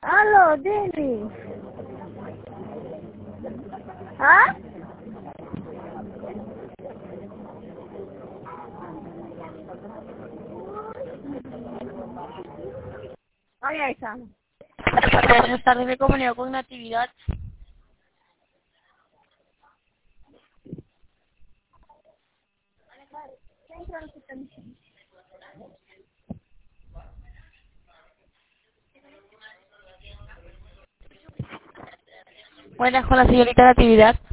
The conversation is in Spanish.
Aló, Dini. ¿Ah? Ahí está. Buenas tardes, me comunico con Natividad. Buenas, con la señorita Natividad.